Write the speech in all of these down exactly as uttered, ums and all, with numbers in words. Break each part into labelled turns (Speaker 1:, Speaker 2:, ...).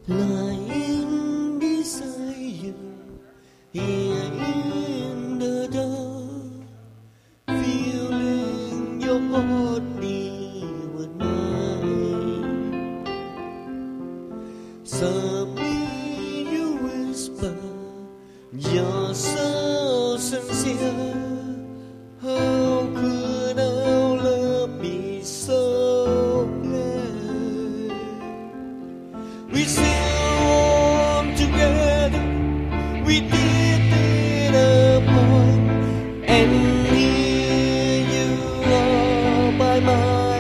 Speaker 1: Lying beside you, here in the dark, feeling your heartbeat with mine. Softly you whisper, you're so sincere. How could our love be so glad? We sailed on together, we did it apart, and here you are by my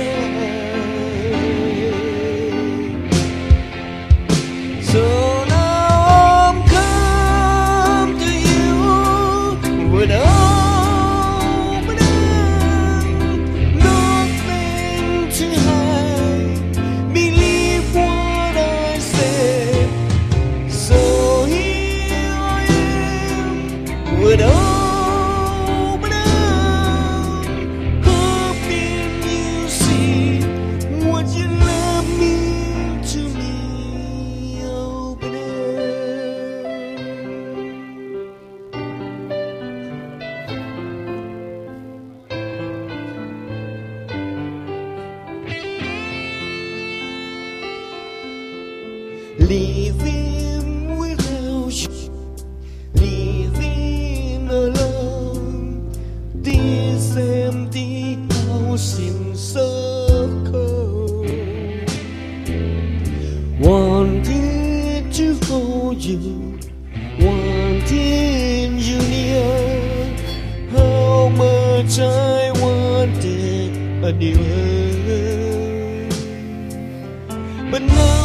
Speaker 1: side. So now I'm come to you with open arms, nothing to hide. Believe what I said. So here I am with open arms, hoping you see what you love mean to me. Open Leave him without you, leave him alone. This empty house seems so cold. Wanted to hold you, wanted you near. How much I wanted a new earth, but now